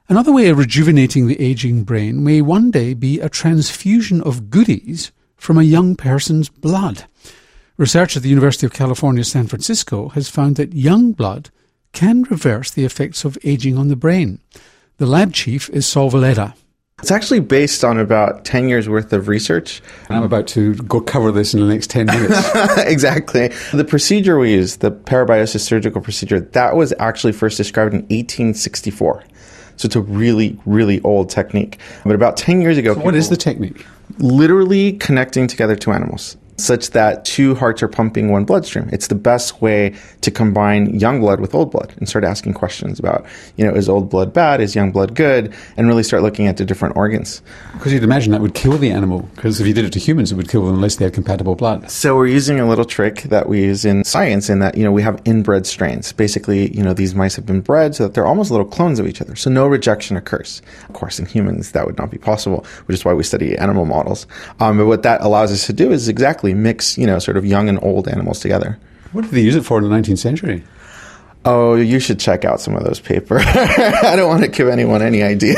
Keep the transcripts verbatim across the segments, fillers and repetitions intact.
Another way of rejuvenating the ageing brain may one day be a transfusion of goodies from a young person's blood. Research at the University of California, San Francisco has found that young blood can reverse the effects of ageing on the brain. The lab chief is Saul Villeda. It's actually based on about ten years worth of research. I'm about to go cover this in the next ten minutes. Exactly. The procedure we use, the parabiosis surgical procedure, that was actually first described in eighteen sixty-four. So it's a really, really old technique. But about ten years ago... So what is the technique? Literally connecting together two animals, such that two hearts are pumping one bloodstream. It's the best way to combine young blood with old blood and start asking questions about, you know, is old blood bad? Is young blood good? And really start looking at the different organs. Because you'd imagine that would kill the animal, because if you did it to humans, it would kill them unless they had compatible blood. So we're using a little trick that we use in science in that, you know, we have inbred strains. Basically, you know, these mice have been bred so that they're almost little clones of each other. So no rejection occurs. Of course, in humans, that would not be possible, which is why we study animal models. Um, but what that allows us to do is exactly mix, you know, sort of young and old animals together. What did they use it for in the nineteenth century? Oh, you should check out some of those papers. I don't want to give anyone any idea.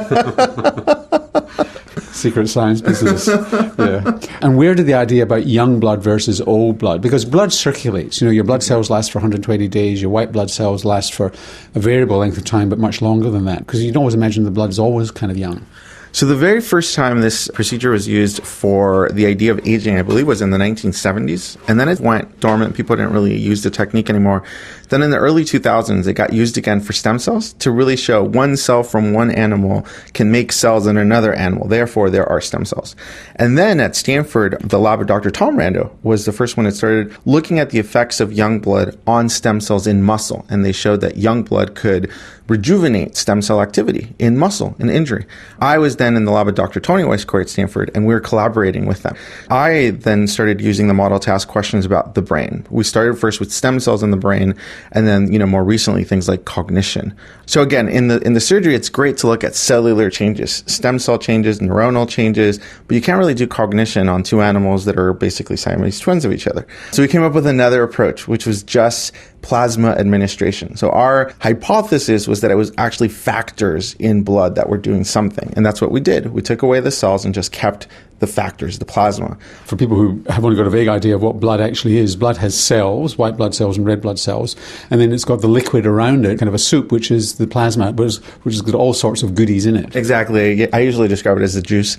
Secret science business. Yeah. And where did the idea about young blood versus old blood? Because blood circulates. You know, your blood cells last for one hundred twenty days. Your white blood cells last for a variable length of time, but much longer than that. Because you can always imagine the blood is always kind of young. So the very first time this procedure was used for the idea of aging, I believe, was in the nineteen seventies. And then it went dormant. People didn't really use the technique anymore. Then in the early two thousands, it got used again for stem cells to really show one cell from one animal can make cells in another animal. Therefore, there are stem cells. And then at Stanford, the lab of Doctor Tom Rando was the first one that started looking at the effects of young blood on stem cells in muscle. And they showed that young blood could rejuvenate stem cell activity in muscle and injury. I was then in the lab of Doctor Tony Weisskor at Stanford, and we were collaborating with them. I then started using the model to ask questions about the brain. We started first with stem cells in the brain, and then, you know, more recently, things like cognition. So again, in the in the surgery, it's great to look at cellular changes, stem cell changes, neuronal changes, but you can't really do cognition on two animals that are basically Siamese twins of each other. So we came up with another approach, which was just plasma administration. So our hypothesis was that it was actually factors in blood that were doing something. And that's what we did. We took away the cells and just kept the factors, the plasma. For people who have only got a vague idea of what blood actually is, blood has cells, white blood cells and red blood cells, and then it's got the liquid around it, kind of a soup, which is the plasma, which has got all sorts of goodies in it. Exactly. I usually describe it as the juice.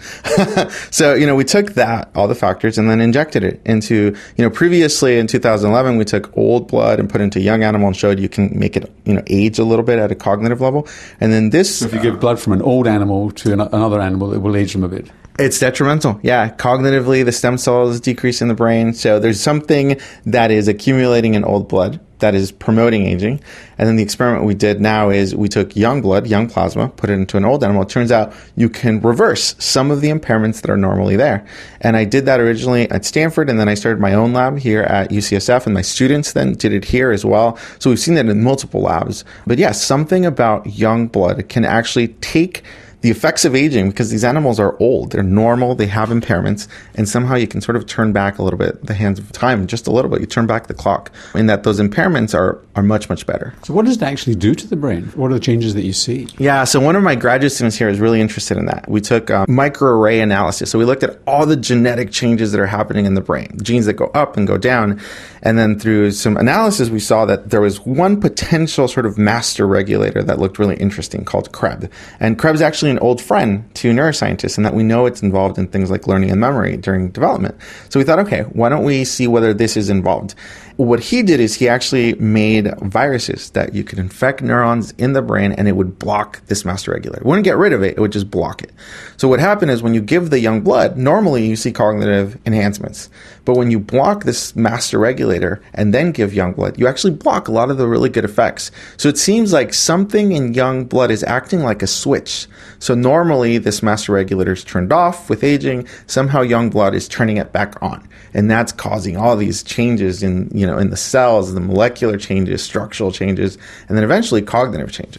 So, you know, we took that, all the factors, and then injected it into, you know, previously in two thousand eleven, we took old blood and put it into a young animal and showed you can make it, you know, age a little bit at a cognitive level. And then this... So if you give blood from an old animal to an- another animal, it will age them a bit. It's detrimental. Yeah. Cognitively, the stem cells decrease in the brain. So there's something that is accumulating in old blood that is promoting aging. And then the experiment we did now is we took young blood, young plasma, put it into an old animal. It turns out you can reverse some of the impairments that are normally there. And I did that originally at Stanford, and then I started my own lab here at U C S F, and my students then did it here as well. So we've seen that in multiple labs. But yes, yeah, something about young blood can actually take the effects of aging, because these animals are old, they're normal, they have impairments, and somehow you can sort of turn back a little bit the hands of time, just a little bit. You turn back the clock, in that those impairments are, are much, much better. So what does it actually do to the brain? What are the changes that you see? Yeah, so one of my graduate students here is really interested in that. We took um, microarray analysis. So we looked at all the genetic changes that are happening in the brain, genes that go up and go down. And then through some analysis, we saw that there was one potential sort of master regulator that looked really interesting called C R E B. And C R E B is actually an old friend to neuroscientists, in that we know it's involved in things like learning and memory during development. So we thought, okay, why don't we see whether this is involved? What he did is he actually made viruses that you could infect neurons in the brain, and it would block this master regulator. It wouldn't get rid of it, it would just block it. So what happened is when you give the young blood, normally you see cognitive enhancements. But when you block this master regulator and then give young blood, you actually block a lot of the really good effects. So it seems like something in young blood is acting like a switch. So normally this master regulator is turned off with aging. Somehow young blood is turning it back on. And that's causing all these changes in, you know, in the cells, the molecular changes, structural changes, and then eventually cognitive changes.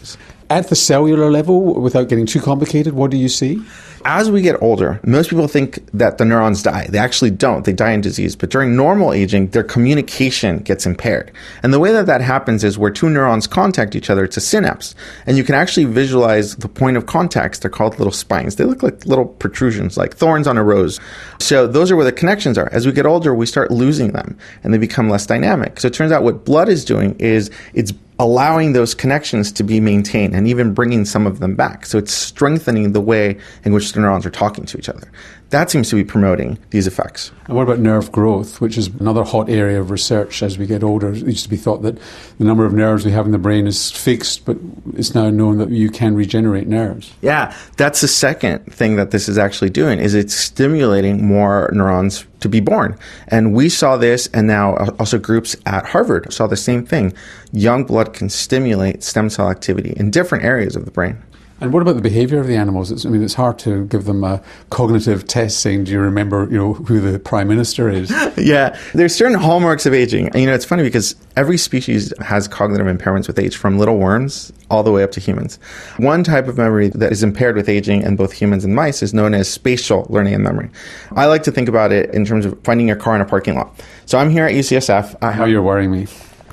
At the cellular level, without getting too complicated, what do you see? As we get older, most people think that the neurons die. They actually don't. They die in disease. But during normal aging, their communication gets impaired. And the way that that happens is where two neurons contact each other, it's a synapse. And you can actually visualize the point of contacts. They're called little spines. They look like little protrusions, like thorns on a rose. So those are where the connections are. As we get older, we start losing them, and they become less dynamic. So it turns out what blood is doing is it's allowing those connections to be maintained and even bringing some of them back. So it's strengthening the way in which the neurons are talking to each other. That seems to be promoting these effects. And what about nerve growth, which is another hot area of research as we get older? It used to be thought that the number of nerves we have in the brain is fixed, but it's now known that you can regenerate nerves. Yeah, that's the second thing that this is actually doing, is it's stimulating more neurons to be born. And we saw this, and now also groups at Harvard saw the same thing. Young blood can stimulate stem cell activity in different areas of the brain. And what about the behaviour of the animals? It's, I mean, it's hard to give them a cognitive test saying, do you remember, you know, who the Prime Minister is? Yeah, there's certain hallmarks of aging. And, you know, it's funny because every species has cognitive impairments with age, from little worms all the way up to humans. One type of memory that is impaired with aging in both humans and mice is known as spatial learning and memory. I like to think about it in terms of finding your car in a parking lot. So I'm here at U C S F. I have... Oh, you're worrying me.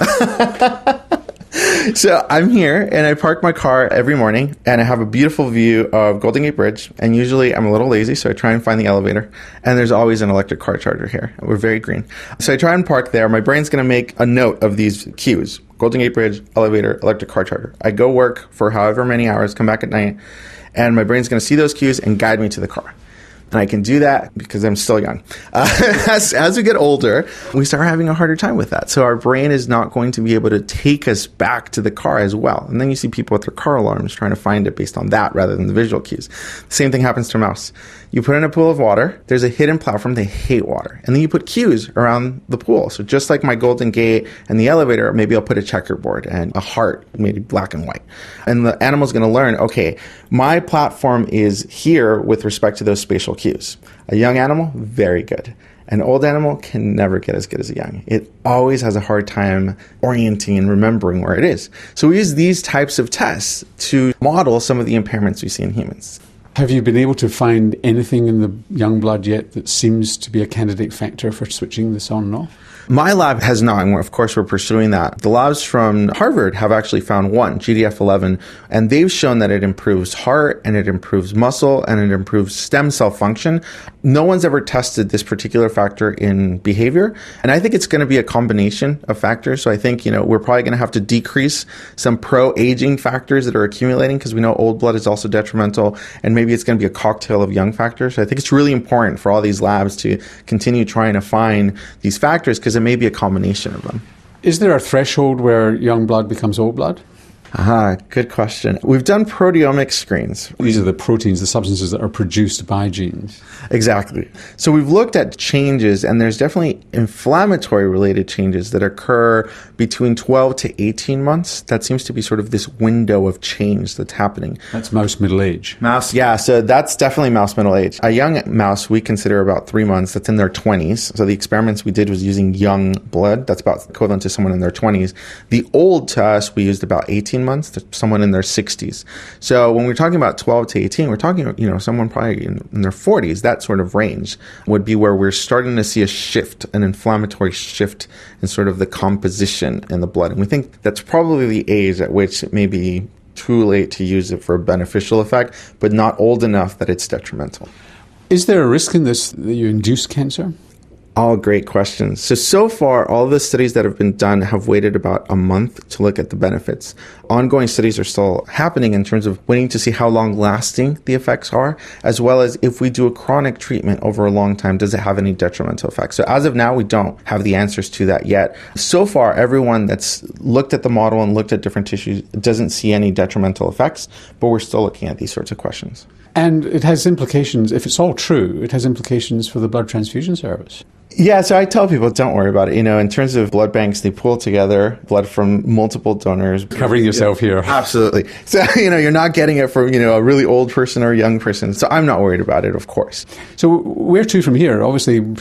So I'm here, and I park my car every morning, and I have a beautiful view of Golden Gate Bridge, and usually I'm a little lazy, so I try and find the elevator, and there's always an electric car charger here. We're very green. So I try and park there. My brain's going to make a note of these cues: Golden Gate Bridge, elevator, electric car charger. I go work for however many hours, come back at night, and my brain's going to see those cues and guide me to the car. And I can do that because I'm still young. Uh, as, as we get older, we start having a harder time with that. So our brain is not going to be able to take us back to the car as well. And then you see people with their car alarms trying to find it based on that rather than the visual cues. The same thing happens to a mouse. You put in a pool of water, there's a hidden platform, they hate water. And then you put cues around the pool. So just like my Golden Gate and the elevator, maybe I'll put a checkerboard and a heart, maybe black and white. And the animal's going to learn, okay, my platform is here with respect to those spatial cues. A young animal, very good. An old animal can never get as good as a young. It always has a hard time orienting and remembering where it is. So we use these types of tests to model some of the impairments we see in humans. Have you been able to find anything in the young blood yet that seems to be a candidate factor for switching this on and off? My lab has not, and of course we're pursuing that. The labs from Harvard have actually found one, G D F eleven, and they've shown that it improves heart, and it improves muscle, and it improves stem cell function. No one's ever tested this particular factor in behavior, and I think it's going to be a combination of factors. So I think, you know, we're probably going to have to decrease some pro-aging factors that are accumulating, because we know old blood is also detrimental, and maybe it's going to be a cocktail of young factors. So I think it's really important for all these labs to continue trying to find these factors, because it may be a combination of them. Is there a threshold where young blood becomes old blood? Aha, good question. We've done proteomic screens. These are the proteins, the substances that are produced by genes. Exactly. So we've looked at changes, and there's definitely inflammatory related changes that occur between twelve to eighteen months. That seems to be sort of this window of change that's happening. That's mouse middle age. Mouse, yeah, so that's definitely mouse middle age. A young mouse we consider about three months. That's in their twenties. So the experiments we did was using young blood. That's about equivalent to someone in their twenties. The old to us, we used about eighteen months to someone in their sixties. So when we're talking about twelve to eighteen, we're talking, you know, someone probably in, in their forties. That sort of range would be where we're starting to see a shift, an inflammatory shift in sort of the composition in the blood. And we think that's probably the age at which it may be too late to use it for a beneficial effect, but not old enough that it's detrimental. Is there a risk in this that you induce cancer? All great questions. So, so far, all the studies that have been done have waited about a month to look at the benefits. Ongoing studies are still happening in terms of waiting to see how long lasting the effects are, as well as if we do a chronic treatment over a long time, does it have any detrimental effects? So as of now, we don't have the answers to that yet. So far, everyone that's looked at the model and looked at different tissues doesn't see any detrimental effects, but we're still looking at these sorts of questions. And it has implications, if it's all true, it has implications for the blood transfusion service. Yeah, so I tell people, don't worry about it. You know, in terms of blood banks, they pull together blood from multiple donors. Covering yourself here. Absolutely. So, you know, you're not getting it from, you know, a really old person or a young person. So I'm not worried about it, of course. So where to from here? Obviously, people are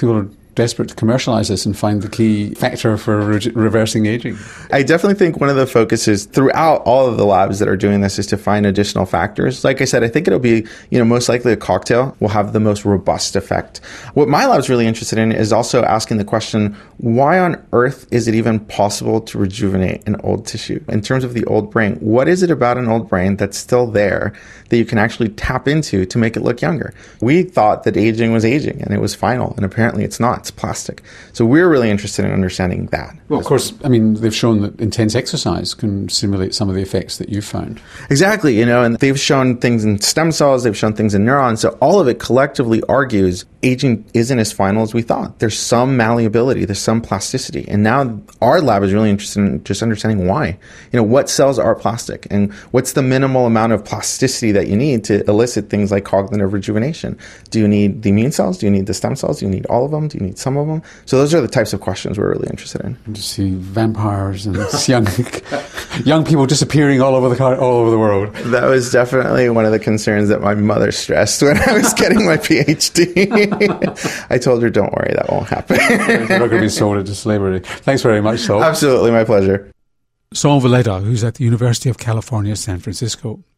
desperate to commercialise this and find the key factor for re- reversing ageing. I definitely think one of the focuses throughout all of the labs that are doing this is to find additional factors. Like I said, I think it'll be, you know, most likely a cocktail will have the most robust effect. What my lab's really interested in is also asking the question, why on earth is it even possible to rejuvenate an old tissue? In terms of the old brain, what is it about an old brain that's still there that you can actually tap into to make it look younger? We thought that aging was aging and it was final, and apparently it's not. It's plastic. So we're really interested in understanding that. Well, of course, I mean, they've shown that intense exercise can simulate some of the effects that you've found. Exactly, you know, and they've shown things in stem cells, they've shown things in neurons. So all of it collectively argues aging isn't as final as we thought. There's some malleability, there's some plasticity. And now our lab is really interested in just understanding why. You know, what cells are plastic and what's the minimal amount of plasticity that you need to elicit things like cognitive rejuvenation? Do you need the immune cells? Do you need the stem cells? Do you need all of them? Do you need some of them? So those are the types of questions we're really interested in. And to see vampires and young young people disappearing all over the all over the world. That was definitely one of the concerns that my mother stressed when I was getting my PhD. I told her, don't worry, that won't happen. You're not going to be sold into slavery. Thanks very much, Saul. Absolutely, my pleasure. Saul Villeda, who's at the University of California, San Francisco.